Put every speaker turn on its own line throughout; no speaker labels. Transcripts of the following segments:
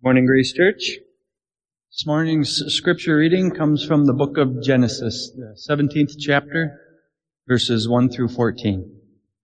Morning, Grace Church. This morning's scripture reading comes from the book of Genesis, the 17th chapter, verses 1 through 14.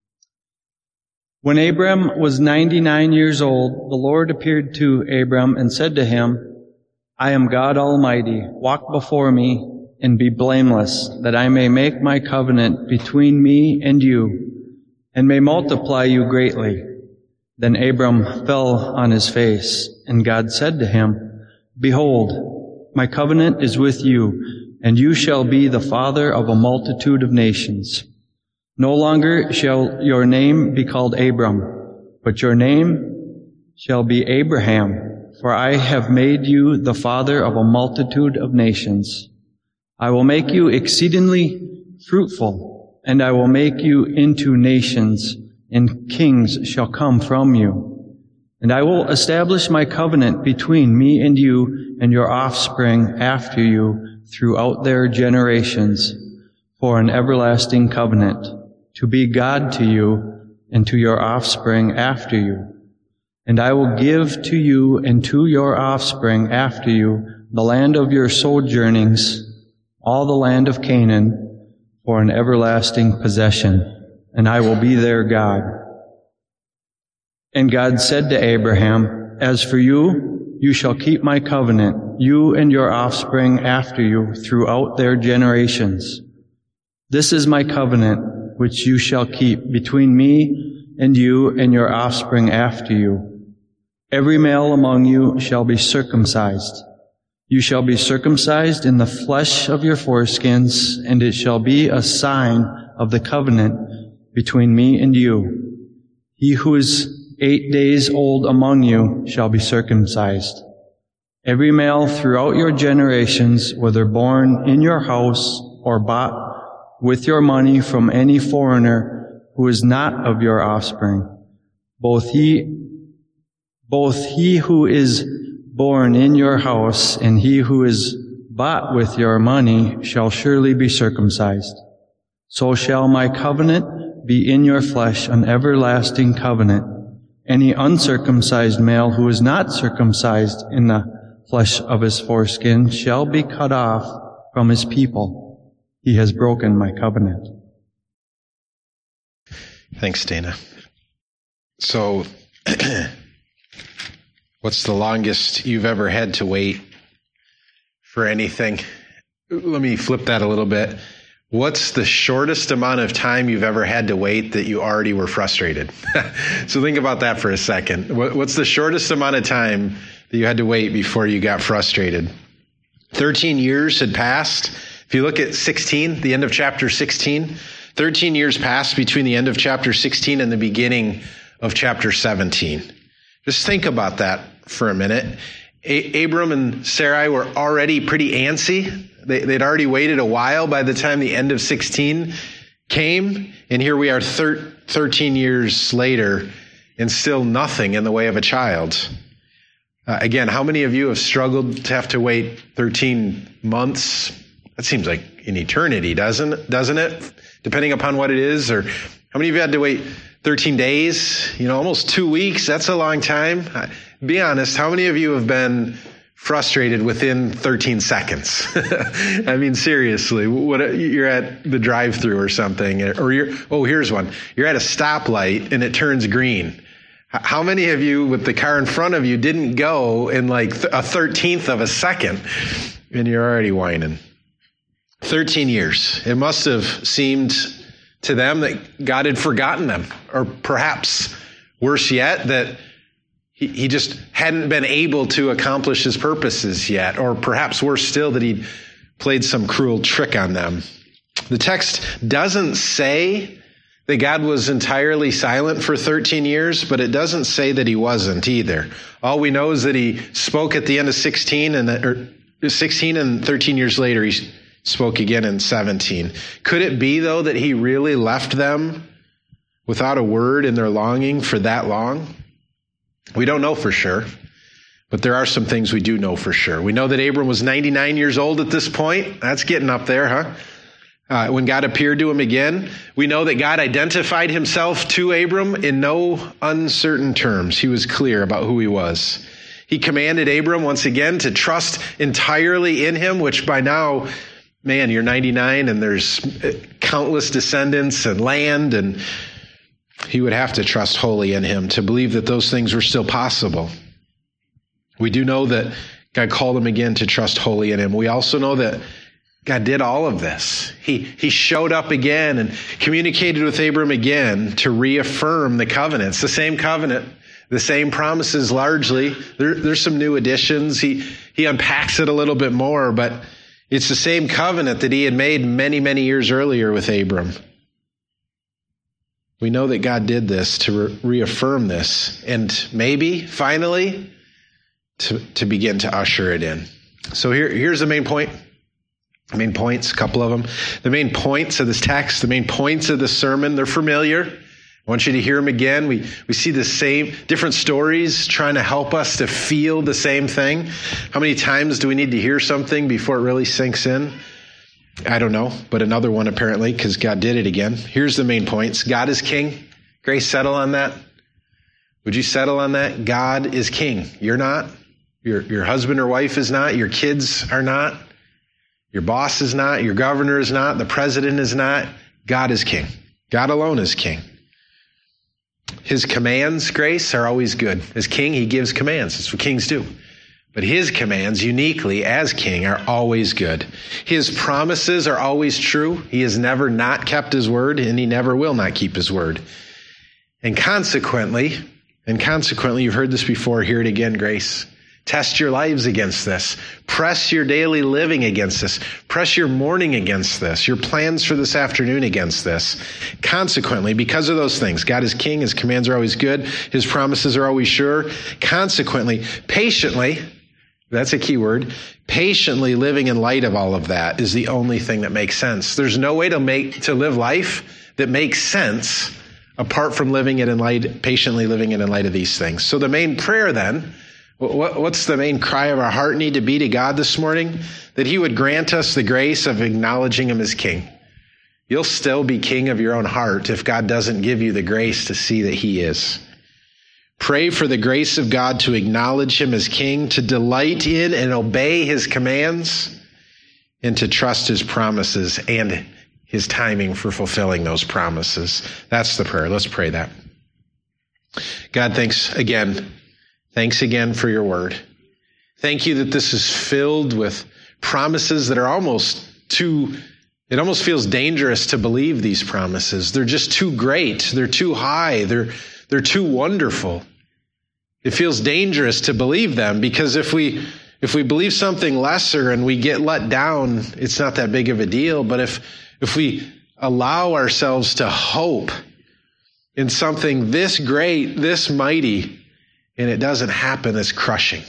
When Abram was 99 years old, the Lord appeared to Abram and said to him, I am God Almighty. Walk before me and be blameless, that I may make my covenant between me and you, and may multiply you greatly. Then Abram fell on his face, and God said to him, Behold, my covenant is with you, and you shall be the father of a multitude of nations. No longer shall your name be called Abram, but your name shall be Abraham, for I have made you the father of a multitude of nations. I will make you exceedingly fruitful, and I will make you into nations, and kings shall come from you. And I will establish my covenant between me and you and your offspring after you throughout their generations, for an everlasting covenant, to be God to you and to your offspring after you. And I will give to you and to your offspring after you the land of your sojournings, all the land of Canaan, for an everlasting possession. And I will be their God. And God said to Abraham, As for you, you shall keep my covenant, you and your offspring after you throughout their generations. This is my covenant, which you shall keep between me and you and your offspring after you. Every male among you shall be circumcised. You shall be circumcised in the flesh of your foreskins, and it shall be a sign of the covenant between me and you. He who is 8 days old among you shall be circumcised. Every male throughout your generations, whether born in your house or bought with your money from any foreigner who is not of your offspring, both he who is born in your house and he who is bought with your money shall surely be circumcised. So shall my covenant be in your flesh, an everlasting covenant. Any uncircumcised male who is not circumcised in the flesh of his foreskin shall be cut off from his people. He has broken my covenant.
Thanks, Dana. So, what's the longest you've ever had to wait for anything? Let me flip that a little bit. What's the shortest amount of time you've ever had to wait that you already were frustrated? So think about that for a second. What's the shortest amount of time that you had to wait before you got frustrated? 13 years had passed. If you look at 16, the end of chapter 16, 13 years passed between the end of chapter 16 and the beginning of chapter 17. Just think about that for a minute. Abram and Sarai were already pretty antsy. They'd already waited a while by the time the end of 16 came. And here we are 13 years later and still nothing in the way of a child. Again, how many of you have struggled to have to wait 13 months? That seems like an eternity, doesn't it? Depending upon what it is. Or how many of you had to wait 13 days? Almost 2 weeks. That's a long time. Be honest, how many of you have been frustrated within 13 seconds? I mean, seriously, you're at the drive-through or something, or here's one. You're at a stoplight and it turns green. How many of you with the car in front of you didn't go in like a 13th of a second and you're already whining? 13 years. It must have seemed to them that God had forgotten them, or perhaps worse yet, that He just hadn't been able to accomplish his purposes yet, or perhaps worse still, that he'd played some cruel trick on them. The text doesn't say that God was entirely silent for 13 years, but it doesn't say that he wasn't either. All we know is that he spoke at the end of 16 and 13 years later he spoke again in 17. Could it be, though, that he really left them without a word in their longing for that long? We don't know for sure, but there are some things we do know for sure. We know that Abram was 99 years old at this point. That's getting up there, huh? When God appeared to him again, we know that God identified himself to Abram in no uncertain terms. He was clear about who he was. He commanded Abram once again to trust entirely in him, which by now, man, you're 99 and there's countless descendants and land, and he would have to trust wholly in him to believe that those things were still possible. We do know that God called him again to trust wholly in him. We also know that God did all of this. He showed up again and communicated with Abram again to reaffirm the covenant. It's the same covenant, the same promises largely. There's some new additions. He unpacks it a little bit more, but it's the same covenant that he had made many, many years earlier with Abram. We know that God did this to reaffirm this and maybe, finally, to begin to usher it in. So here's the main point. The main points, a couple of them. The main points of this text, the main points of the sermon, they're familiar. I want you to hear them again. We see the same, different stories trying to help us to feel the same thing. How many times do we need to hear something before it really sinks in? I don't know, but another one apparently, because God did it again. Here's the main points. God is king. Grace, settle on that. Would you settle on that? God is king. You're not. Your husband or wife is not. Your kids are not. Your boss is not. Your governor is not. The president is not. God is king. God alone is king. His commands, Grace, are always good. As king, he gives commands. That's what kings do. But his commands, uniquely as king, are always good. His promises are always true. He has never not kept his word, and he never will not keep his word. And consequently, you've heard this before, hear it again, Grace. Test your lives against this. Press your daily living against this. Press your morning against this. Your plans for this afternoon against this. Consequently, because of those things, God is king. His commands are always good. His promises are always sure. Consequently, patiently, that's a key word, patiently living in light of all of that is the only thing that makes sense. There's no way to live life that makes sense apart from patiently living it in light of these things. So the main prayer then, what's the main cry of our heart need to be to God this morning? That he would grant us the grace of acknowledging him as king. You'll still be king of your own heart if God doesn't give you the grace to see that he is. Pray for the grace of God to acknowledge him as king, to delight in and obey his commands, and to trust his promises and his timing for fulfilling those promises. That's the prayer. Let's pray that. God, thanks again. Thanks again for your word. Thank you that this is filled with promises that are it almost feels dangerous to believe these promises. They're just too great. They're too high. They're too wonderful. It feels dangerous to believe them because if we believe something lesser and we get let down, it's not that big of a deal. But if we allow ourselves to hope in something this great, this mighty, and it doesn't happen, it's crushing.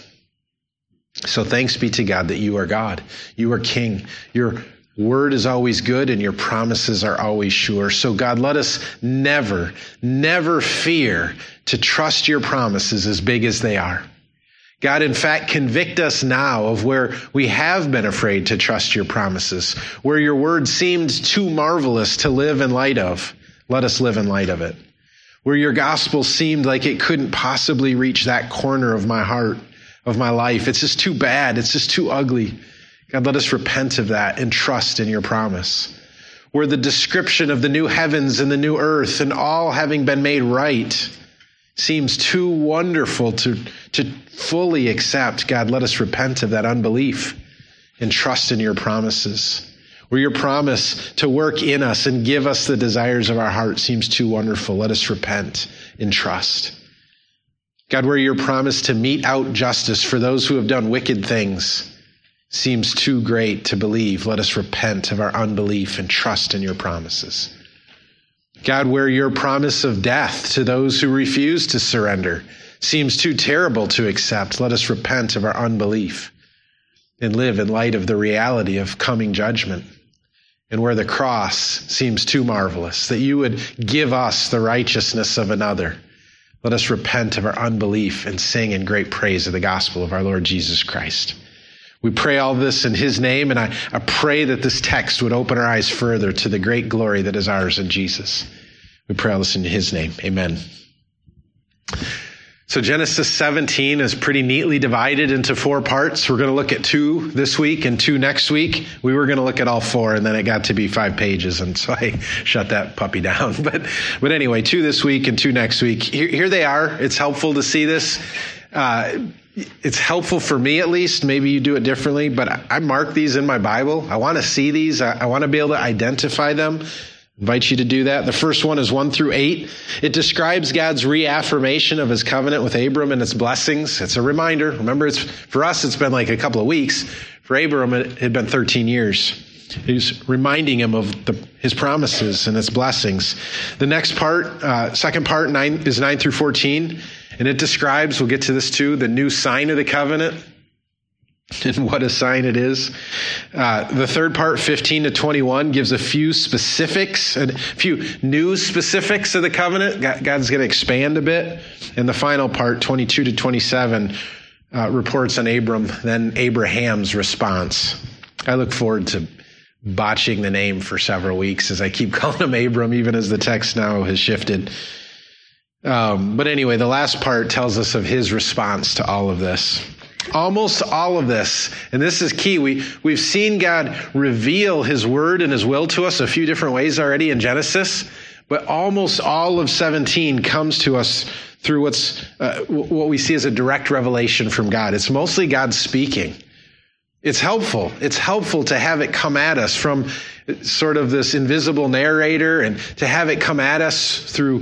So thanks be to God that you are God. You are king. Your word is always good and your promises are always sure. So God, let us never, never fear to trust your promises as big as they are. God, in fact, convict us now of where we have been afraid to trust your promises, where your word seemed too marvelous to live in light of. Let us live in light of it. Where your gospel seemed like it couldn't possibly reach that corner of my heart, of my life. It's just too bad. It's just too ugly. God, let us repent of that and trust in your promise. Where the description of the new heavens and the new earth and all having been made right seems too wonderful to fully accept. God, let us repent of that unbelief and trust in your promises. Where your promise to work in us and give us the desires of our heart seems too wonderful. Let us repent and trust. God, where your promise to mete out justice for those who have done wicked things seems too great to believe, let us repent of our unbelief and trust in your promises. God, where your promise of death to those who refuse to surrender seems too terrible to accept, let us repent of our unbelief and live in light of the reality of coming judgment. And where the cross seems too marvelous, that you would give us the righteousness of another. Let us repent of our unbelief and sing in great praise of the gospel of our Lord Jesus Christ. We pray all this in his name, and I pray that this text would open our eyes further to the great glory that is ours in Jesus. We pray all this in his name. Amen. So Genesis 17 is pretty neatly divided into 4 parts. We're going to look at 2 this week and 2 next week. We were going to look at all 4, and then it got to be 5 pages, and so I shut that puppy down. But anyway, 2 this week and 2 next week. Here they are. It's helpful to see this. It's helpful for me, at least. Maybe you do it differently, but I mark these in my Bible. I want to see these. I want to be able to identify them. Invite you to do that. The first one is 1 through 8. It describes God's reaffirmation of his covenant with Abram and its blessings. It's a reminder. Remember, for us, it's been like a couple of weeks. For Abram, it had been 13 years. He's reminding him of his promises and its blessings. The next part, second part, is 9 through 14. And it describes, we'll get to this too, the new sign of the covenant and what a sign it is. The third part, 15 to 21, gives a few specifics, a few new specifics of the covenant. God's going to expand a bit. And the final part, 22 to 27, reports on then Abraham's response. I look forward to botching the name for several weeks as I keep calling him Abram, even as the text now has shifted. But anyway, the last part tells us of his response to all of this. Almost all of this, and this is key, we've seen God reveal his word and his will to us a few different ways already in Genesis, but almost all of 17 comes to us through what we see as a direct revelation from God. It's mostly God speaking. It's helpful. It's helpful to have it come at us from sort of this invisible narrator, and to have it come at us through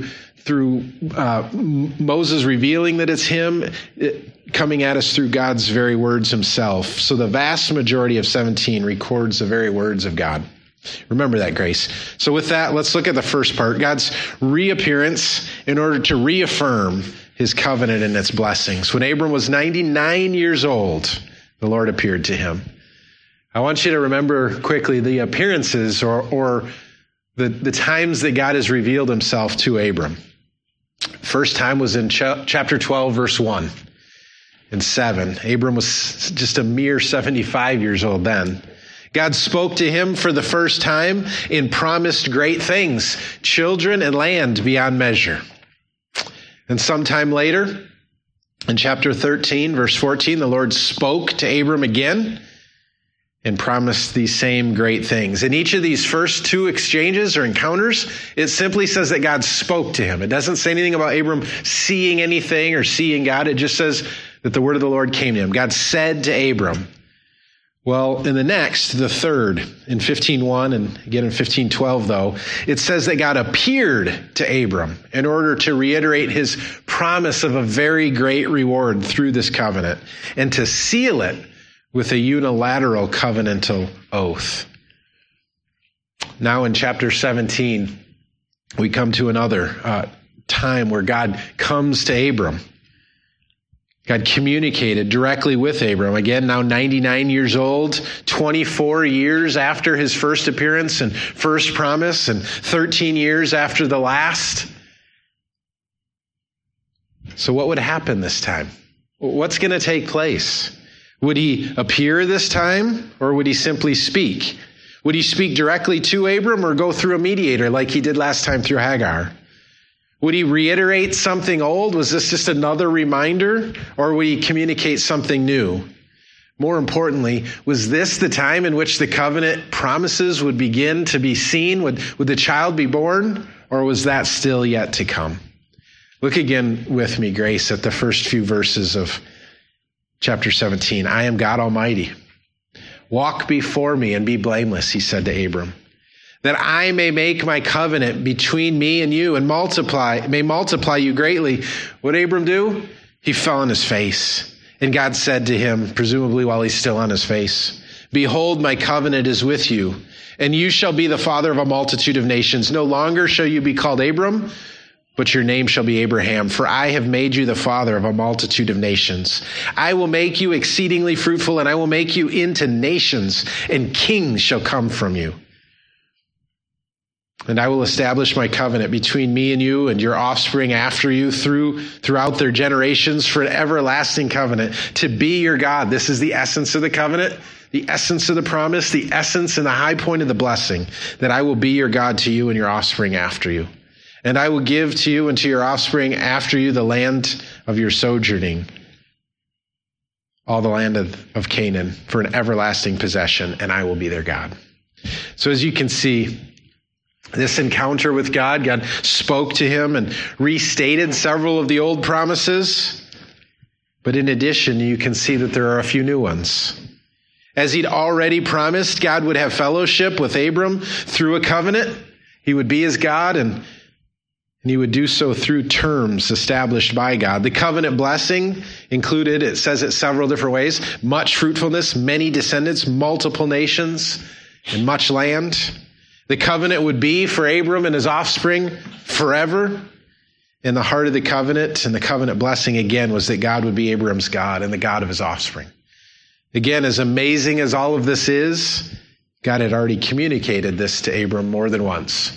Moses revealing that it's him, coming at us through God's very words himself. So the vast majority of 17 records the very words of God. Remember that, Grace. So with that, let's look at the first part, God's reappearance in order to reaffirm his covenant and its blessings. When Abram was 99 years old, the Lord appeared to him. I want you to remember quickly the appearances or the times that God has revealed himself to Abram. First time was in chapter 12, verse 1 and 7. Abram was just a mere 75 years old then. God spoke to him for the first time and promised great things, children and land beyond measure. And sometime later, in chapter 13, verse 14, the Lord spoke to Abram again and promised these same great things. In each of these first 2 exchanges or encounters, it simply says that God spoke to him. It doesn't say anything about Abram seeing anything or seeing God. It just says that the word of the Lord came to him. God said to Abram. Well, in the third, in 15:1 and again in 15:12, though, it says that God appeared to Abram in order to reiterate his promise of a very great reward through this covenant and to seal it with a unilateral covenantal oath. Now in chapter 17, we come to another time where God comes to Abram. God communicated directly with Abram. Again, now 99 years old, 24 years after his first appearance and first promise, and 13 years after the last. So what would happen this time? What's going to take place? Would he appear this time, or would he simply speak? Would he speak directly to Abram or go through a mediator like he did last time through Hagar? Would he reiterate something old? Was this just another reminder, or would he communicate something new? More importantly, was this the time in which the covenant promises would begin to be seen? Would the child be born, or was that still yet to come? Look again with me, Grace, at the first few verses of chapter 17. I am God Almighty. Walk before me and be blameless, he said to Abram, that I may make my covenant between me and you and may multiply you greatly. What did Abram do? He fell on his face. And God said to him, presumably while he's still on his face, behold, my covenant is with you, and you shall be the father of a multitude of nations. No longer shall you be called Abram, but your name shall be Abraham, for I have made you the father of a multitude of nations. I will make you exceedingly fruitful, and I will make you into nations, and kings shall come from you. And I will establish my covenant between me and you and your offspring after you throughout their generations for an everlasting covenant to be your God. This is the essence of the covenant, the essence of the promise, the essence and the high point of the blessing, that I will be your God to you and your offspring after you. And I will give to you and to your offspring after you the land of your sojourning, all the land of Canaan, for an everlasting possession, and I will be their God. So as you can see, this encounter with God, God spoke to him and restated several of the old promises. But in addition, you can see that there are a few new ones. As he'd already promised, God would have fellowship with Abram through a covenant. He would be his God, and he would do so through terms established by God. The covenant blessing included, it says it several different ways, much fruitfulness, many descendants, multiple nations, and much land. The covenant would be for Abram and his offspring forever. And the heart of the covenant and the covenant blessing again was that God would be Abram's God and the God of his offspring. Again, as amazing as all of this is, God had already communicated this to Abram more than once.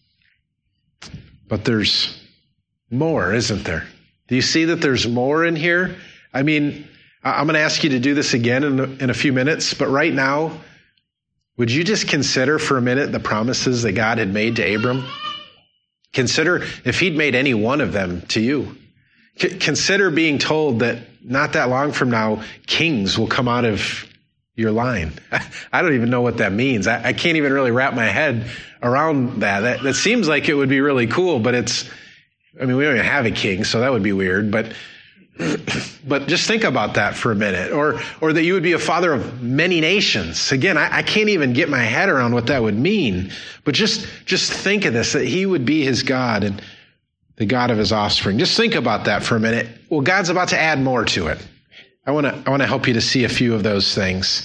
But there's more, isn't there? Do you see that there's more in here? I mean, I'm going to ask you to do this again in a few minutes, but right now, would you just consider for a minute the promises that God had made to Abram? Consider if he'd made any one of them to you. Consider being told that not that long from now, kings will come out of your line. I don't even know what that means. I can't even really wrap my head around that. That seems like it would be really cool, but we don't even have a king, so that would be weird. But just think about that for a minute. Or that you would be a father of many nations. Again, I can't even get my head around what that would mean. But just think of this, that he would be his God and the God of his offspring. Just think about that for a minute. Well, God's about to add more to it. I want to help you to see a few of those things.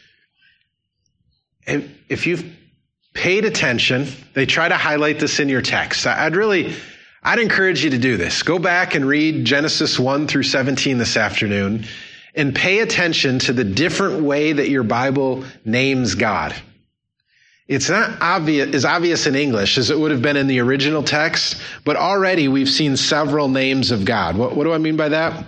And if you've paid attention, they try to highlight this in your text. I'd encourage you to do this. Go back and read Genesis 1 through 17 this afternoon and pay attention to the different way that your Bible names God. It's not as obvious in English as it would have been in the original text, but already we've seen several names of God. What do I mean by that?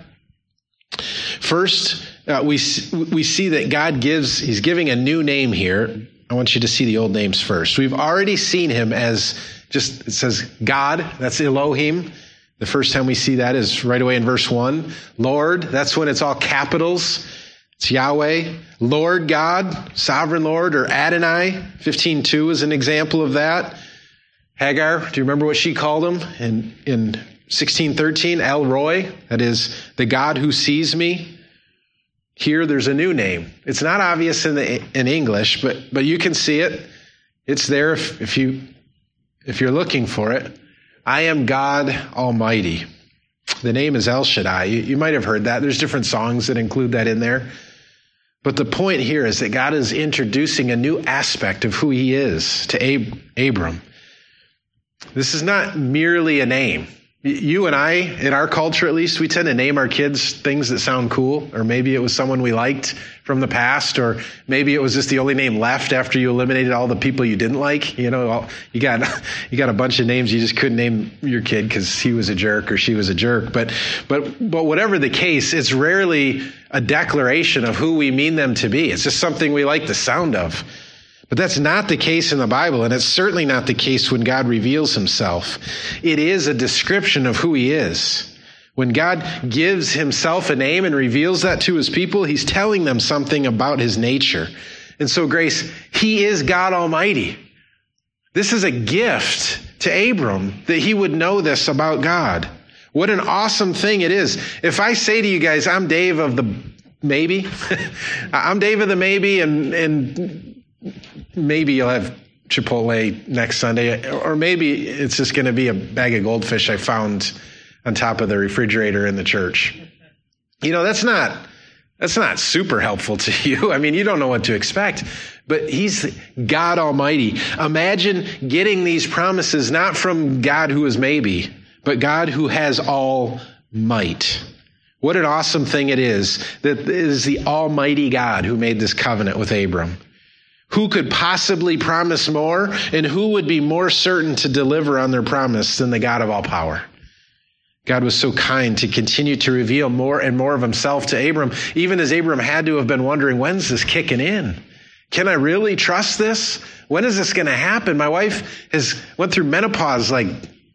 First, we see that God he's giving a new name here. I want you to see the old names first. We've already seen him as it says God, that's Elohim. The first time we see that is right away in verse 1. Lord, that's when it's all capitals. It's Yahweh. Lord God, sovereign Lord, or Adonai. 15:2 is an example of that. Hagar, do you remember what she called him in 16:13? El Roi, that is the God who sees me. Here there's a new name. It's not obvious in English, but you can see it. It's there if you're looking for it. I am God Almighty. The name is El Shaddai. You might have heard that. There's different songs that include that in there. But the point here is that God is introducing a new aspect of who he is to Abram. This is not merely a name. You and I, in our culture at least, we tend to name our kids things that sound cool, or maybe it was someone we liked from the past, or maybe it was just the only name left after you eliminated all the people you didn't like. You know, you got a bunch of names you just couldn't name your kid because he was a jerk or she was a jerk. But whatever the case, it's rarely a declaration of who we mean them to be. It's just something we like the sound of. But that's not the case in the Bible, and it's certainly not the case when God reveals himself. It is a description of who he is. When God gives himself a name and reveals that to his people, he's telling them something about his nature. And so, Grace, he is God Almighty. This is a gift to Abram that he would know this about God. What an awesome thing it is. If I say to you guys, I'm Dave of the maybe, I'm Dave of the maybe, and maybe you'll have Chipotle next Sunday, or maybe it's just going to be a bag of goldfish I found on top of the refrigerator in the church. You know, that's not super helpful to you. I mean, you don't know what to expect, but he's God Almighty. Imagine getting these promises not from God who is maybe, but God who has all might. What an awesome thing it is that it is the Almighty God who made this covenant with Abram. Who could possibly promise more, and who would be more certain to deliver on their promise than the God of all power? God was so kind to continue to reveal more and more of himself to Abram, even as Abram had to have been wondering, when's this kicking in? Can I really trust this? When is this going to happen? My wife went through menopause like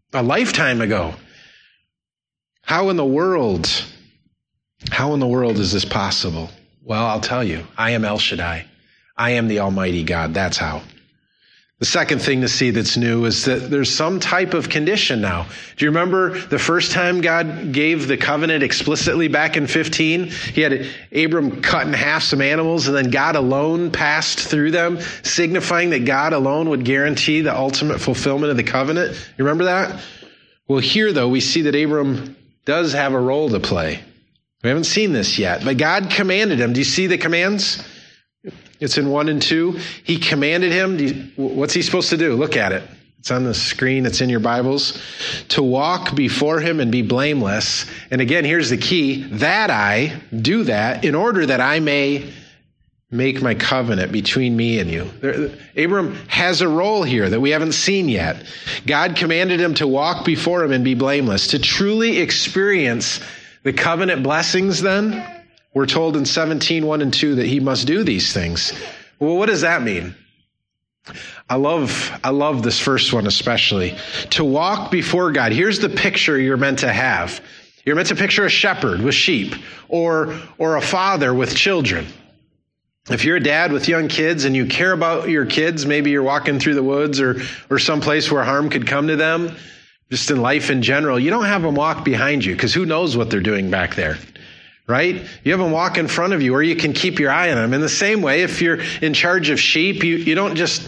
a lifetime ago. How in the world is this possible? Well, I'll tell you, I am El Shaddai. I am the Almighty God. That's how. The second thing to see that's new is that there's some type of condition now. Do you remember the first time God gave the covenant explicitly back in 15? He had Abram cut in half some animals, and then God alone passed through them, signifying that God alone would guarantee the ultimate fulfillment of the covenant. You remember that? Well, here, though, we see that Abram does have a role to play. We haven't seen this yet, but God commanded him. Do you see the commands? It's in 1 and 2. He commanded him. What's he supposed to do? Look at it. It's on the screen. It's in your Bibles. To walk before him and be blameless. And again, here's the key. That I do that in order that I may make my covenant between me and you. Abram has a role here that we haven't seen yet. God commanded him to walk before him and be blameless. To truly experience the covenant blessings then, we're told in 17, 1 and 2 that he must do these things. Well, what does that mean? I love this first one especially. To walk before God. Here's the picture you're meant to have. You're meant to picture a shepherd with sheep or a father with children. If you're a dad with young kids and you care about your kids, maybe you're walking through the woods or someplace where harm could come to them, just in life in general, you don't have them walk behind you because who knows what they're doing back there. Right? You have them walk in front of you or you can keep your eye on them. In the same way, if you're in charge of sheep, you don't just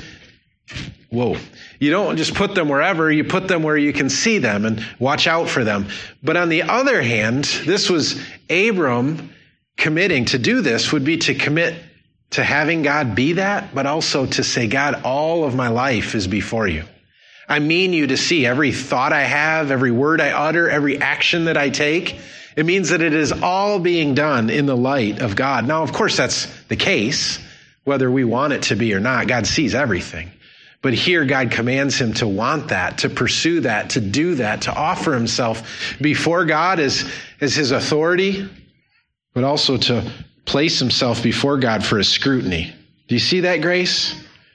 put them wherever. You put them where you can see them and watch out for them. But on the other hand, this was Abram committing to do this would be to commit to having God be that, but also to say, God, all of my life is before you. I mean you to see every thought I have, every word I utter, every action that I take. It means that it is all being done in the light of God. Now, of course, that's the case, whether we want it to be or not. God sees everything. But here, God commands him to want that, to pursue that, to do that, to offer himself before God as his authority, but also to place himself before God for his scrutiny. Do you see that, Grace?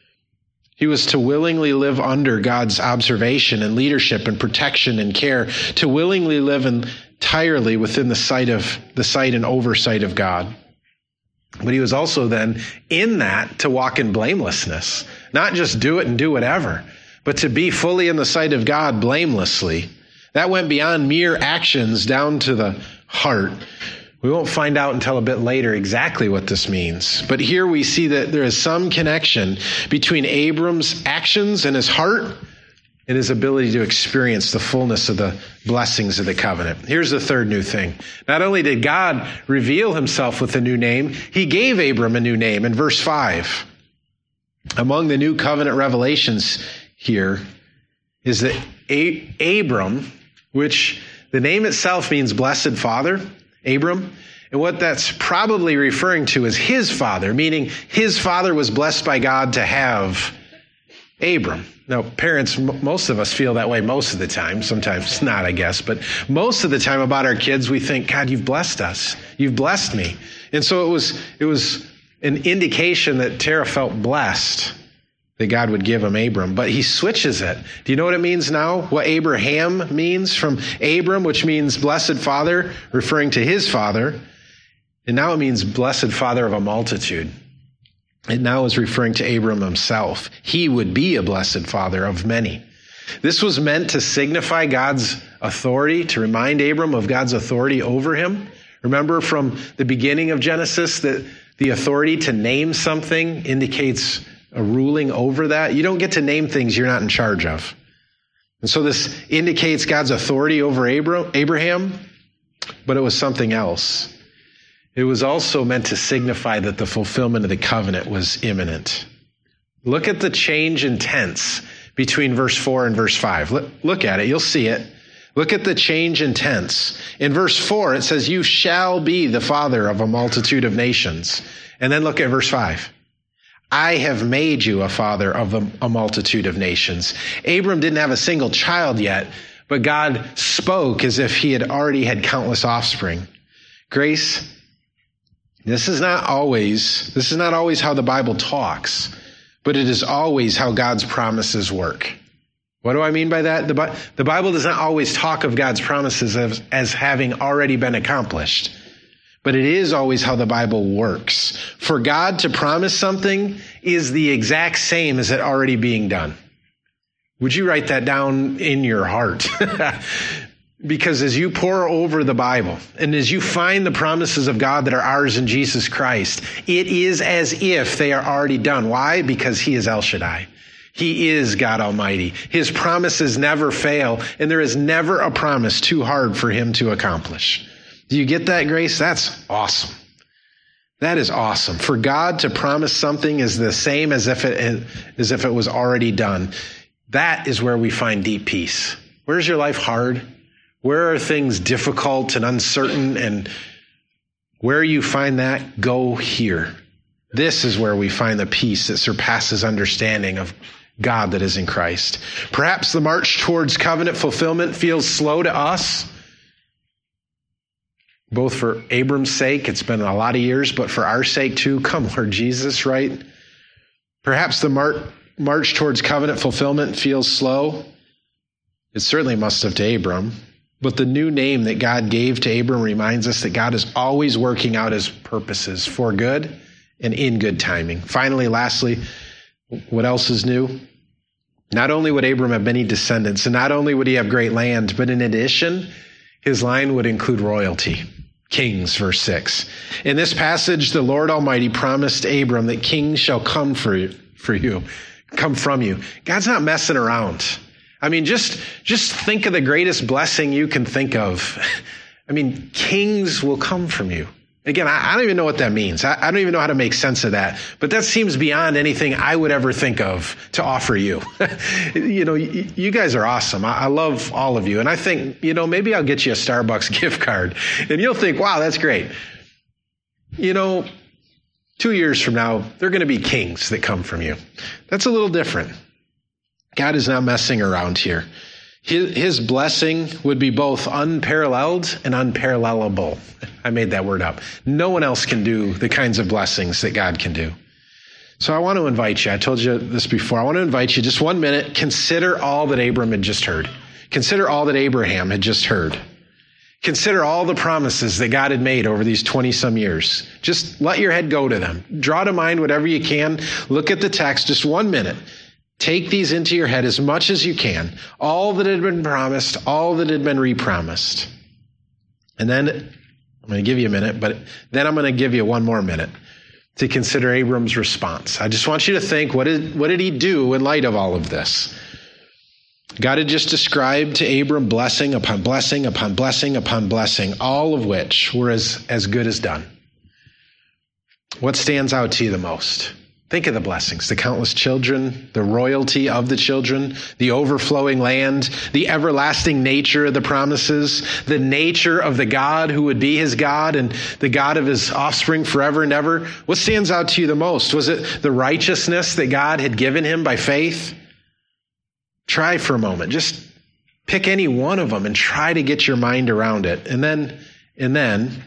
He was to willingly live under God's observation and leadership and protection and care, to willingly live entirely within the sight and oversight of God. But he was also then in that to walk in blamelessness, not just do it and do whatever, but to be fully in the sight of God blamelessly. That went beyond mere actions down to the heart. We won't find out until a bit later exactly what this means. But here we see that there is some connection between Abram's actions and his heart and his ability to experience the fullness of the blessings of the covenant. Here's the third new thing. Not only did God reveal himself with a new name, he gave Abram a new name in verse 5. Among the new covenant revelations here is that Abram, which the name itself means blessed father, Abram. And what that's probably referring to is his father, meaning his father was blessed by God to have Abram. Now, parents, most of us feel that way most of the time. Sometimes not, I guess. But most of the time about our kids, we think, God, you've blessed us. You've blessed me. And so it was an indication that Terah felt blessed that God would give him Abram. But he switches it. Do you know what it means now? What Abraham means from Abram, which means blessed father, referring to his father. And now it means blessed father of a multitude. It now is referring to Abram himself. He would be a blessed father of many. This was meant to signify God's authority, to remind Abram of God's authority over him. Remember from the beginning of Genesis that the authority to name something indicates a ruling over that. You don't get to name things you're not in charge of. And so this indicates God's authority over Abraham, but it was something else. It was also meant to signify that the fulfillment of the covenant was imminent. Look at the change in tense between verse 4 and verse 5. Look at it. You'll see it. Look at the change in tense. In verse 4, it says, you shall be the father of a multitude of nations. And then look at verse 5. I have made you a father of a multitude of nations. Abram didn't have a single child yet, but God spoke as if he had already had countless offspring. Grace, this is not always how the Bible talks, but it is always how God's promises work. What do I mean by that? The Bible does not always talk of God's promises as having already been accomplished. But it is always how the Bible works. For God to promise something is the exact same as it already being done. Would you write that down in your heart? Because as you pore over the Bible and as you find the promises of God that are ours in Jesus Christ, it is as if they are already done. Why? Because He is El Shaddai. He is God Almighty. His promises never fail, and there is never a promise too hard for Him to accomplish. Do you get that, Grace? That's awesome. That is awesome. For God to promise something is the same as if it was already done. That is where we find deep peace. Where's your life hard? Where are things difficult and uncertain? And where you find that, go here. This is where we find the peace that surpasses understanding of God that is in Christ. Perhaps the march towards covenant fulfillment feels slow to us. Both for Abram's sake, it's been a lot of years, but for our sake too. Come, Lord Jesus, right? Perhaps the march towards covenant fulfillment feels slow. It certainly must have to Abram. But the new name that God gave to Abram reminds us that God is always working out His purposes for good and in good timing. Finally, lastly, what else is new? Not only would Abram have many descendants, and not only would he have great land, but in addition, his line would include royalty. Kings, verse 6. In this passage, the Lord Almighty promised Abram that kings shall come from you. God's not messing around. I mean, just think of the greatest blessing you can think of. I mean, kings will come from you. Again, I don't even know what that means. I don't even know how to make sense of that. But that seems beyond anything I would ever think of to offer you. You guys are awesome. I love all of you. And I think, maybe I'll get you a Starbucks gift card. And you'll think, wow, that's great. 2 years from now, there are going to be kings that come from you. That's a little different. God is not messing around here. His blessing would be both unparalleled and unparallelable. I made that word up. No one else can do the kinds of blessings that God can do. So I want to invite you. I told you this before. I want to invite you just 1 minute. Consider all that Abram had just heard. Consider all that Abraham had just heard. Consider all the promises that God had made over these 20-some years. Just let your head go to them. Draw to mind whatever you can. Look at the text. Just 1 minute. Take these into your head as much as you can. All that had been promised, all that had been repromised. And then I'm going to give you a minute, but then I'm going to give you 1 more minute to consider Abram's response. I just want you to think, what did he do in light of all of this? God had just described to Abram blessing upon blessing upon blessing upon blessing, all of which were as good as done. What stands out to you the most? Think of the blessings, the countless children, the royalty of the children, the overflowing land, the everlasting nature of the promises, the nature of the God who would be his God and the God of his offspring forever and ever. What stands out to you the most? Was it the righteousness that God had given him by faith? Try for a moment. Just pick any one of them and try to get your mind around it. And then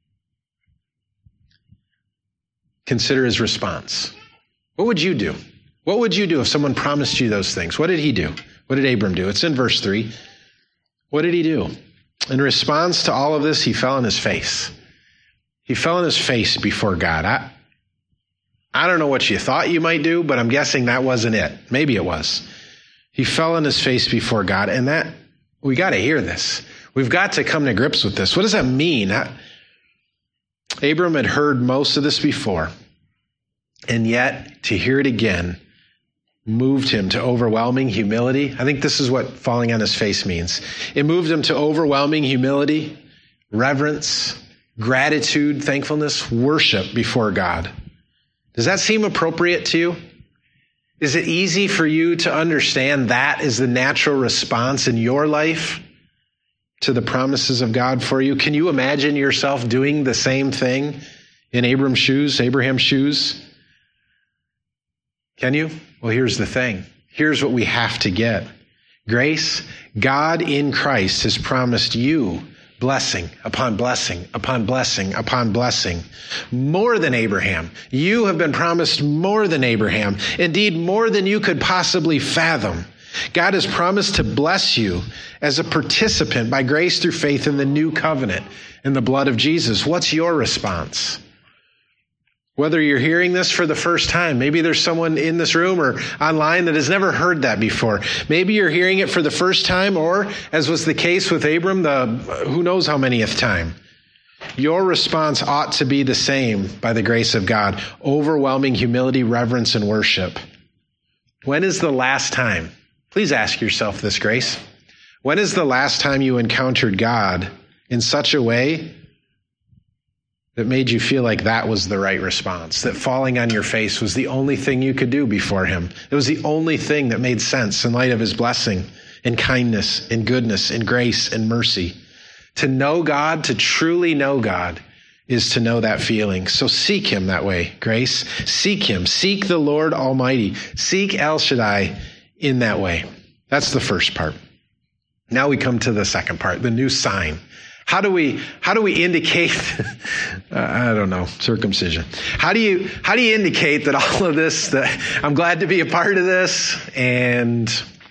consider his response. What would you do? What would you do if someone promised you those things? What did he do? What did Abram do? It's in verse 3. What did he do? In response to all of this, he fell on his face. He fell on his face before God. I don't know what you thought you might do, but I'm guessing that wasn't it. Maybe it was. He fell on his face before God, and we got to hear this. We've got to come to grips with this. What does that mean? Abram had heard most of this before. And yet, to hear it again moved him to overwhelming humility. I think this is what falling on his face means. It moved him to overwhelming humility, reverence, gratitude, thankfulness, worship before God. Does that seem appropriate to you? Is it easy for you to understand that is the natural response in your life to the promises of God for you? Can you imagine yourself doing the same thing in Abraham's shoes? Can you? Well, here's the thing. Here's what we have to get. Grace, God in Christ has promised you blessing upon blessing upon blessing upon blessing. More than Abraham. You have been promised more than Abraham. Indeed, more than you could possibly fathom. God has promised to bless you as a participant by grace through faith in the new covenant in the blood of Jesus. What's your response? Whether you're hearing this for the first time, maybe there's someone in this room or online that has never heard that before. Maybe you're hearing it for the first time, or as was the case with Abram, the who knows how manyth time. Your response ought to be the same by the grace of God. Overwhelming humility, reverence, and worship. When is the last time? Please ask yourself this, Grace. When is the last time you encountered God in such a way that made you feel like that was the right response, that falling on your face was the only thing you could do before him? It was the only thing that made sense in light of his blessing and kindness and goodness and grace and mercy. To know God, to truly know God, is to know that feeling. So seek him that way, Grace. Seek him. Seek the Lord Almighty. Seek El Shaddai in that way. That's the first part. Now we come to the second part, the new sign. How do we indicate, circumcision? How do you indicate that all of this, that I'm glad to be a part of this, and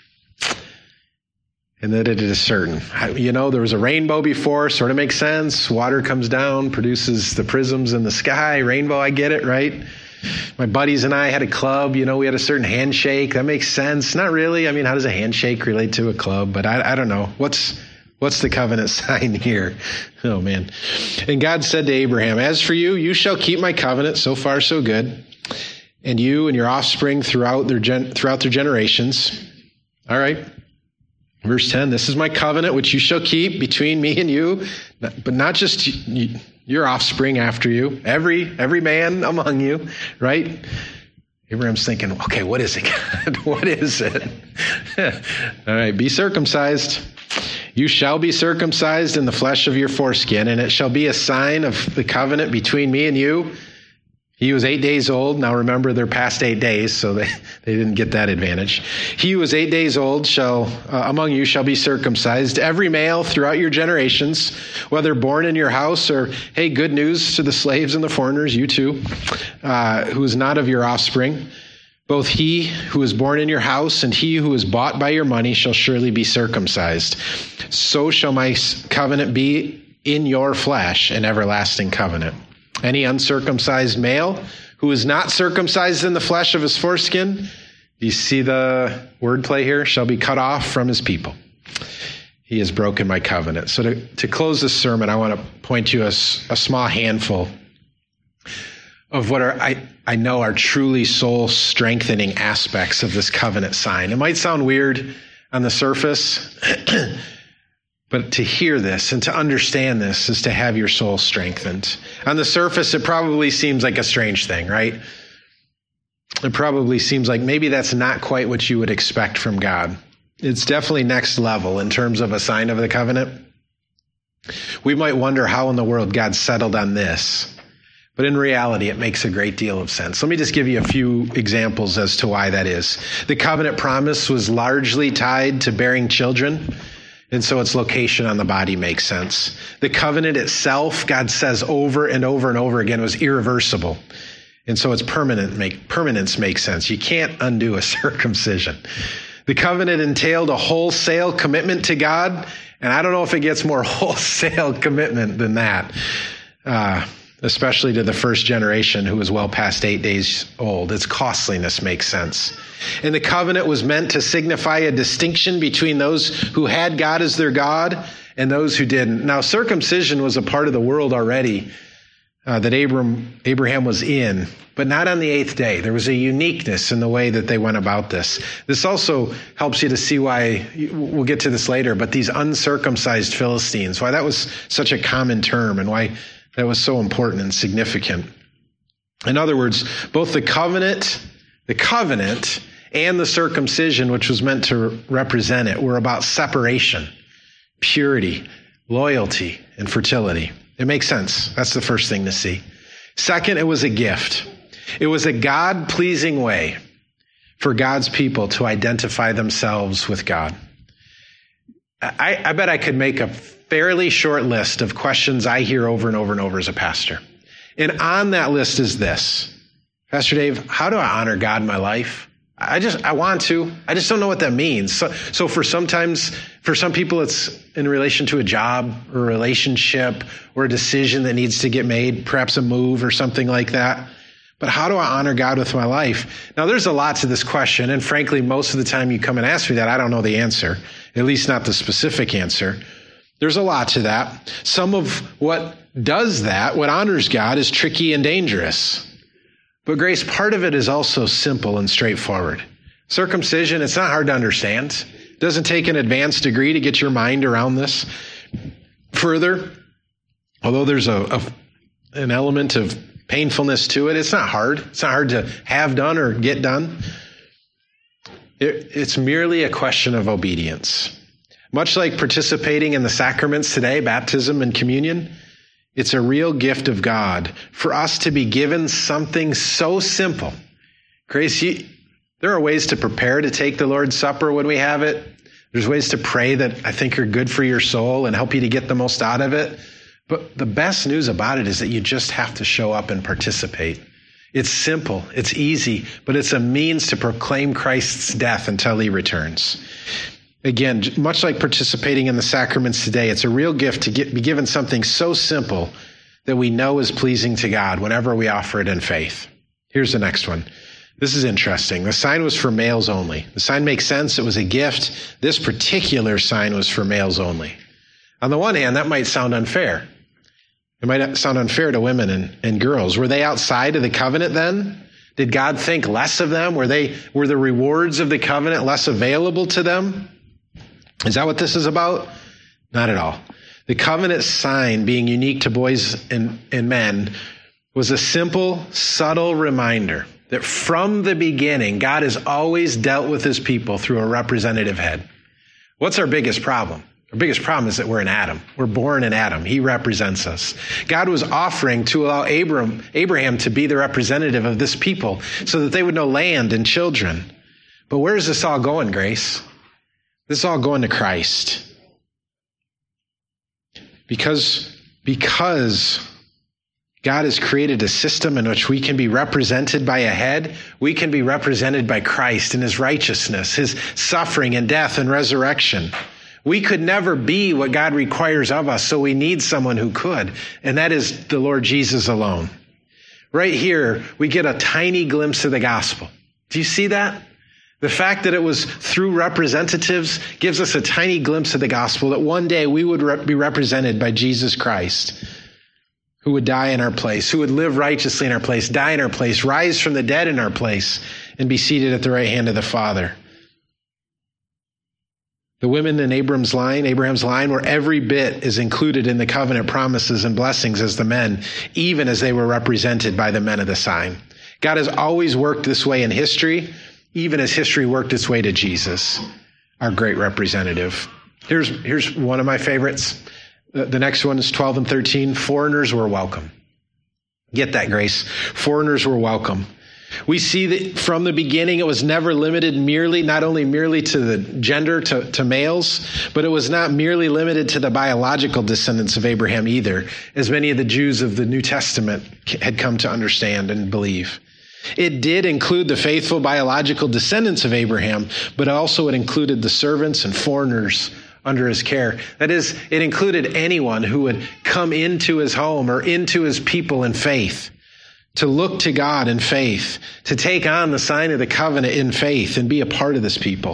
that it is certain? There was a rainbow before, sort of makes sense. Water comes down, produces the prisms in the sky. Rainbow, I get it, right? My buddies and I had a club, we had a certain handshake. That makes sense. Not really. How does a handshake relate to a club? But I don't know. What's the covenant sign here? Oh, man. And God said to Abraham, as for you, you shall keep my covenant. So far, so good. And you and your offspring throughout their generations. All right. Verse 10, this is my covenant, which you shall keep between me and you, but not just your offspring after you, every man among you, right? Abraham's thinking, okay, what is it, God? What is it? All right, be circumcised. You shall be circumcised in the flesh of your foreskin, and it shall be a sign of the covenant between me and you. He was 8 days old. Now remember, they're past 8 days, so they didn't get that advantage. He who was 8 days old among you shall be circumcised. Every male throughout your generations, whether born in your house or, hey, good news to the slaves and the foreigners, you too, who is not of your offspring. Both he who is born in your house and he who is bought by your money shall surely be circumcised. So shall my covenant be in your flesh, an everlasting covenant. Any uncircumcised male who is not circumcised in the flesh of his foreskin, do you see the wordplay here? Shall be cut off from his people. He has broken my covenant. So to close this sermon, I want to point you a small handful of what I know are truly soul-strengthening aspects of this covenant sign. It might sound weird on the surface, but to hear this and to understand this is to have your soul strengthened. On the surface, it probably seems like a strange thing, right? It probably seems like maybe that's not quite what you would expect from God. It's definitely next level in terms of a sign of the covenant. We might wonder how in the world God settled on this. But in reality, it makes a great deal of sense. Let me just give you a few examples as to why that is. The covenant promise was largely tied to bearing children, and so its location on the body makes sense. The covenant itself, God says over and over and over again, was irreversible. And so its permanence makes sense. You can't undo a circumcision. The covenant entailed a wholesale commitment to God, and I don't know if it gets more wholesale commitment than that. Especially to the first generation who was well past 8 days old. Its costliness makes sense. And the covenant was meant to signify a distinction between those who had God as their God and those who didn't. Now, circumcision was a part of the world already that Abraham was in, but not on the 8th day. There was a uniqueness in the way that they went about this. This also helps you to see why, we'll get to this later, but these uncircumcised Philistines, why that was such a common term and why that was so important and significant. In other words, both the covenant and the circumcision, which was meant to represent it, were about separation, purity, loyalty, and fertility. It makes sense. That's the first thing to see. Second, it was a gift. It was a God-pleasing way for God's people to identify themselves with God. I bet I could make a fairly short list of questions I hear over and over and over as a pastor. And on that list is this. Pastor Dave, how do I honor God in my life? I want to. I just don't know what that means. So for some people, it's in relation to a job or a relationship or a decision that needs to get made, perhaps a move or something like that. But how do I honor God with my life? Now, there's a lot to this question. And frankly, most of the time you come and ask me that, I don't know the answer, at least not the specific answer. There's a lot to that. Some of what does that, what honors God, is tricky and dangerous. But grace, part of it is also simple and straightforward. Circumcision, it's not hard to understand. It doesn't take an advanced degree to get your mind around this. Further, although there's an element of painfulness to it, it's not hard. It's not hard to have done or get done. It's merely a question of obedience. Much like participating in the sacraments today, baptism and communion, it's a real gift of God for us to be given something so simple. Grace, there are ways to prepare to take the Lord's Supper when we have it. There's ways to pray that I think are good for your soul and help you to get the most out of it. But the best news about it is that you just have to show up and participate. It's simple, it's easy, but it's a means to proclaim Christ's death until he returns. Again, much like participating in the sacraments today, it's a real gift to be given something so simple that we know is pleasing to God whenever we offer it in faith. Here's the next one. This is interesting. The sign was for males only. The sign makes sense. It was a gift. This particular sign was for males only. On the one hand, that might sound unfair. It might sound unfair to women and girls. Were they outside of the covenant then? Did God think less of them? Were the rewards of the covenant less available to them? Is that what this is about? Not at all. The covenant sign, being unique to boys and men, was a simple, subtle reminder that from the beginning, God has always dealt with his people through a representative head. What's our biggest problem? Our biggest problem is that we're in Adam. We're born in Adam. He represents us. God was offering to allow Abraham to be the representative of this people so that they would know land and children. But where is this all going, Grace? This is all going to Christ. Because God has created a system in which we can be represented by a head, we can be represented by Christ in his righteousness, his suffering and death and resurrection. We could never be what God requires of us, so we need someone who could, and that is the Lord Jesus alone. Right here, we get a tiny glimpse of the gospel. Do you see that? The fact that it was through representatives gives us a tiny glimpse of the gospel, that one day we would be represented by Jesus Christ, who would die in our place, who would live righteously in our place, die in our place, rise from the dead in our place, and be seated at the right hand of the Father. The women in Abraham's line, were every bit as included in the covenant promises and blessings as the men, even as they were represented by the men of the sign. God has always worked this way in history, even as history worked its way to Jesus, our great representative. Here's one of my favorites. The next one is 12 and 13. Foreigners were welcome. Get that, Grace. Foreigners were welcome. We see that from the beginning, it was never limited not only merely to the gender, to males, but it was not merely limited to the biological descendants of Abraham either, as many of the Jews of the New Testament had come to understand and believe. It did include the faithful biological descendants of Abraham, but also it included the servants and foreigners under his care. That is, it included anyone who would come into his home or into his people in faith, to look to God in faith, to take on the sign of the covenant in faith and be a part of this people.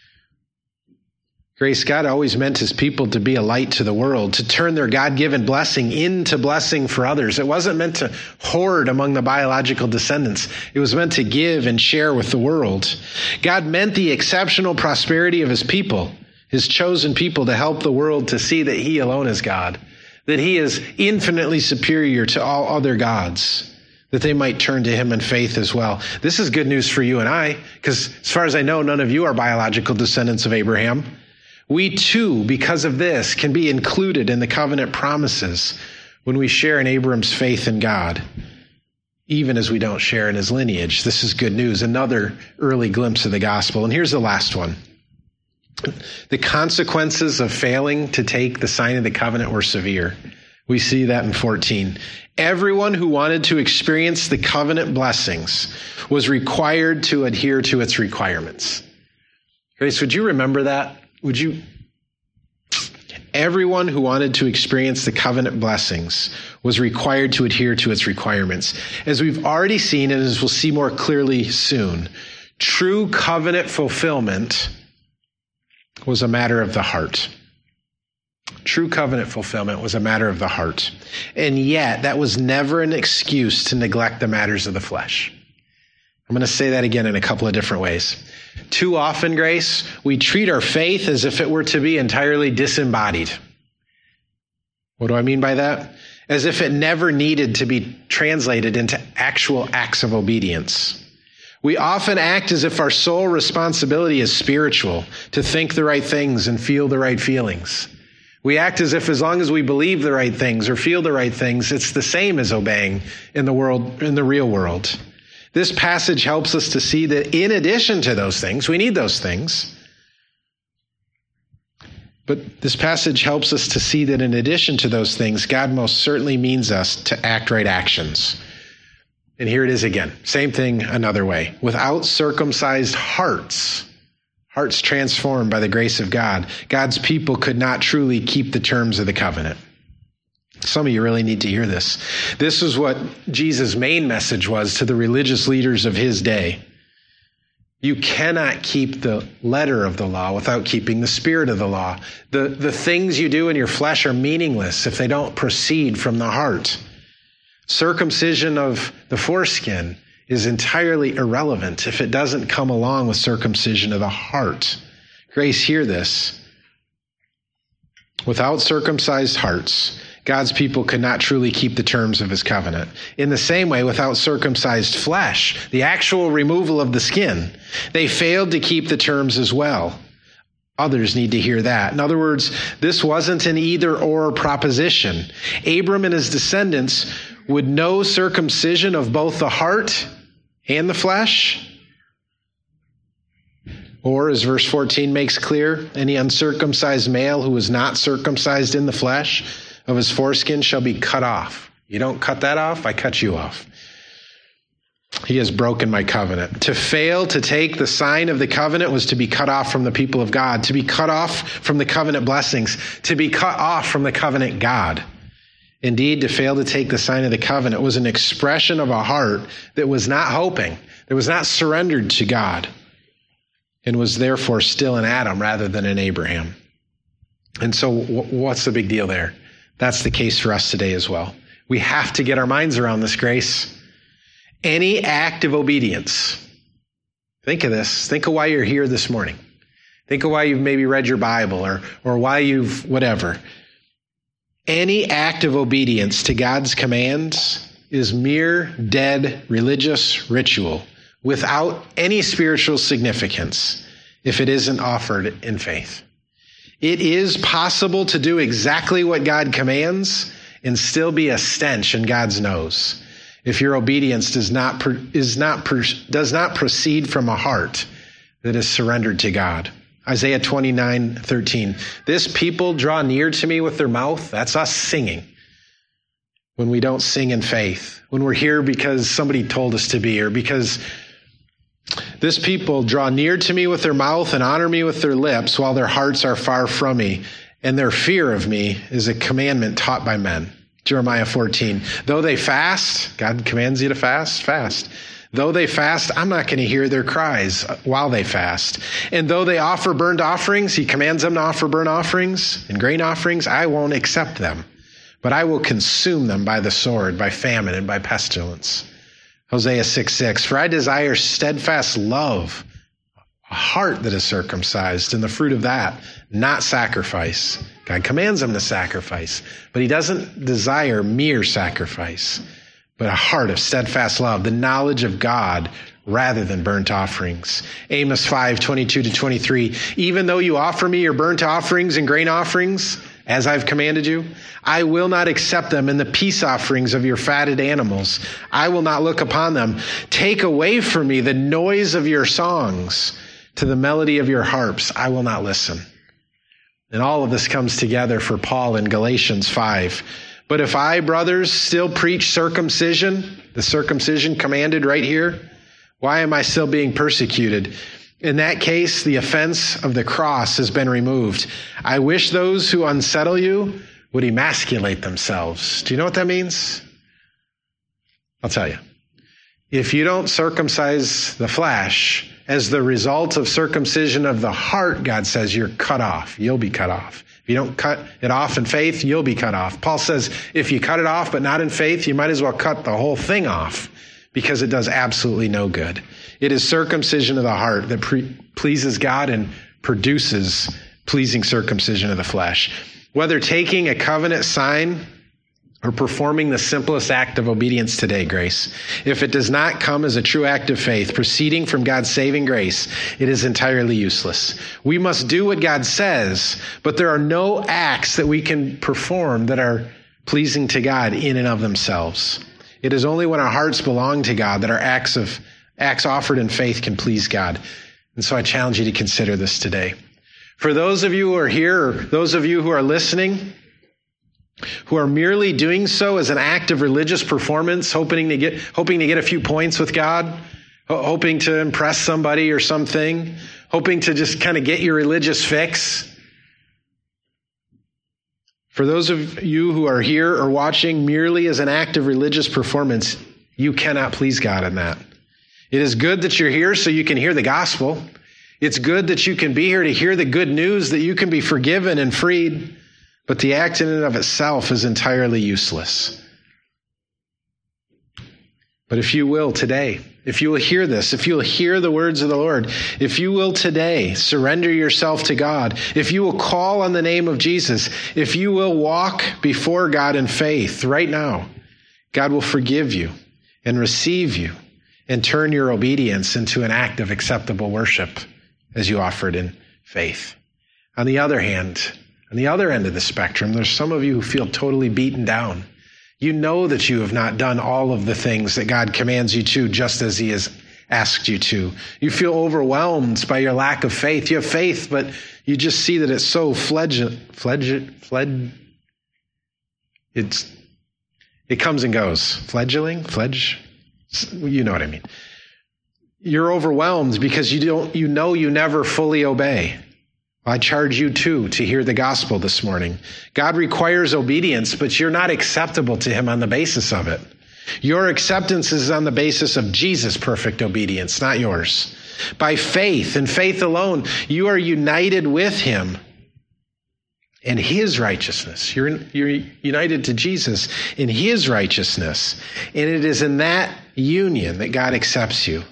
Grace, God always meant his people to be a light to the world, to turn their God-given blessing into blessing for others. It wasn't meant to hoard among the biological descendants. It was meant to give and share with the world. God meant the exceptional prosperity of his people, his chosen people, to help the world to see that he alone is God, that he is infinitely superior to all other gods, that they might turn to him in faith as well. This is good news for you and I, because as far as I know, none of you are biological descendants of Abraham. We too, because of this, can be included in the covenant promises when we share in Abraham's faith in God, even as we don't share in his lineage. This is good news, another early glimpse of the gospel. And here's the last one. The consequences of failing to take the sign of the covenant were severe. We see that in 14. Everyone who wanted to experience the covenant blessings was required to adhere to its requirements. Grace, would you remember that? Would you? Everyone who wanted to experience the covenant blessings was required to adhere to its requirements. As we've already seen, and as we'll see more clearly soon, true covenant fulfillment was a matter of the heart. True covenant fulfillment was a matter of the heart. And yet, that was never an excuse to neglect the matters of the flesh. I'm going to say that again in a couple of different ways. Too often, Grace, we treat our faith as if it were to be entirely disembodied. What do I mean by that? As if it never needed to be translated into actual acts of obedience. We often act as if our sole responsibility is spiritual, to think the right things and feel the right feelings. We act as if as long as we believe the right things or feel the right things, it's the same as obeying in the real world. This passage helps us to see that in addition to those things, we need those things. But this passage helps us to see that in addition to those things, God most certainly means us to act right actions. And here it is again. Same thing, another way. Without circumcised hearts transformed by the grace of God, God's people could not truly keep the terms of the covenant. Some of you really need to hear this. This is what Jesus' main message was to the religious leaders of his day. You cannot keep the letter of the law without keeping the spirit of the law. The things you do in your flesh are meaningless if they don't proceed from the heart. Circumcision of the foreskin is entirely irrelevant if it doesn't come along with circumcision of the heart. Grace, hear this. Without circumcised hearts, God's people could not truly keep the terms of his covenant. In the same way, without circumcised flesh, the actual removal of the skin, they failed to keep the terms as well. Others need to hear that. In other words, this wasn't an either-or proposition. Abram and his descendants would know circumcision of both the heart and the flesh. Or, as verse 14 makes clear, any uncircumcised male who is not circumcised in the flesh of his foreskin shall be cut off. You don't cut that off, I cut you off. He has broken my covenant. To fail to take the sign of the covenant was to be cut off from the people of God, to be cut off from the covenant blessings, to be cut off from the covenant God. Indeed, to fail to take the sign of the covenant was an expression of a heart that was not hoping, that was not surrendered to God, and was therefore still in Adam rather than in Abraham. And so what's the big deal there? That's the case for us today as well. We have to get our minds around this, Grace. Any act of obedience. Think of this. Think of why you're here this morning. Think of why you've maybe read your Bible or why you've whatever. Any act of obedience to God's commands is mere dead religious ritual without any spiritual significance if it isn't offered in faith. It is possible to do exactly what God commands and still be a stench in God's nose if your obedience does not proceed from a heart that is surrendered to God. Isaiah 29:13. This people draw near to me with their mouth. That's us singing. When we don't sing in faith, when we're here because somebody told us to be, or because this people draw near to me with their mouth and honor me with their lips while their hearts are far from me, and their fear of me is a commandment taught by men. Jeremiah 14. Though they fast, God commands you to fast. Though they fast, I'm not going to hear their cries while they fast. And though they offer burnt offerings, he commands them to offer burnt offerings and grain offerings, I won't accept them, but I will consume them by the sword, by famine, and by pestilence. Hosea 6:6, for I desire steadfast love, a heart that is circumcised, and the fruit of that, not sacrifice. God commands them to sacrifice, but he doesn't desire mere sacrifice, but a heart of steadfast love, the knowledge of God rather than burnt offerings. Amos 5:22-23, even though you offer me your burnt offerings and grain offerings, as I've commanded you, I will not accept them in the peace offerings of your fatted animals. I will not look upon them. Take away from me the noise of your songs. To the melody of your harps, I will not listen. And all of this comes together for Paul in Galatians 5. But if I, brothers, still preach circumcision, the circumcision commanded right here, why am I still being persecuted? In that case, the offense of the cross has been removed. I wish those who unsettle you would emasculate themselves. Do you know what that means? I'll tell you. If you don't circumcise the flesh, as the result of circumcision of the heart, God says you're cut off. You'll be cut off. If you don't cut it off in faith, you'll be cut off. Paul says if you cut it off but not in faith, you might as well cut the whole thing off because it does absolutely no good. It is circumcision of the heart that pleases God and produces pleasing circumcision of the flesh. Whether taking a covenant sign or performing the simplest act of obedience today, Grace, if it does not come as a true act of faith, proceeding from God's saving grace, it is entirely useless. We must do what God says, but there are no acts that we can perform that are pleasing to God in and of themselves. It is only when our hearts belong to God that our acts offered in faith can please God. And so I challenge you to consider this today. For those of you who are here, or those of you who are listening, who are merely doing so as an act of religious performance, hoping to get a few points with God, hoping to impress somebody or something, hoping to just kind of get your religious fix. For those of you who are here or watching merely as an act of religious performance, you cannot please God in that. It is good that you're here so you can hear the gospel. It's good that you can be here to hear the good news that you can be forgiven and freed. But the act in and of itself is entirely useless. But if you will today, if you will hear this, if you will hear the words of the Lord, if you will today surrender yourself to God, if you will call on the name of Jesus, if you will walk before God in faith right now, God will forgive you and receive you and turn your obedience into an act of acceptable worship as you offer it in faith. On the other hand, on the other end of the spectrum, there's some of you who feel totally beaten down. You know that you have not done all of the things that God commands you to, just as he has asked you to. You feel overwhelmed by your lack of faith. You have faith, but you just see that it's so it comes and goes. Fledgling? You know what I mean. You're overwhelmed because you know you never fully obey. I charge you too to hear the gospel this morning. God requires obedience, but you're not acceptable to him on the basis of it. Your acceptance is on the basis of Jesus' perfect obedience, not yours. By faith and faith alone, you are united with him in his righteousness. You're united to Jesus in his righteousness. And it is in that union that God accepts you.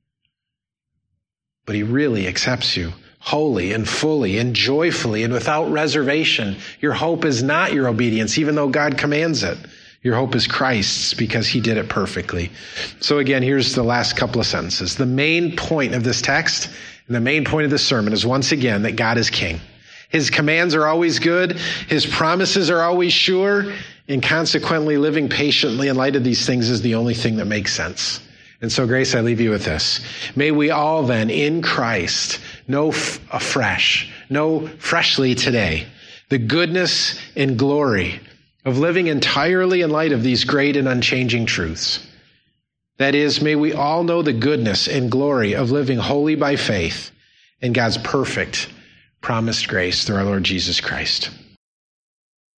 But he really accepts you wholly and fully and joyfully and without reservation. Your hope is not your obedience, even though God commands it. Your hope is Christ's because he did it perfectly. So again, here's the last couple of sentences. The main point of this text and the main point of this sermon is once again that God is king. His commands are always good. His promises are always sure. And consequently, living patiently in light of these things is the only thing that makes sense. And so, Grace, I leave you with this. May we all then, in Christ, know freshly today, the goodness and glory of living entirely in light of these great and unchanging truths. That is, may we all know the goodness and glory of living wholly by faith in God's perfect promised grace through our Lord Jesus Christ.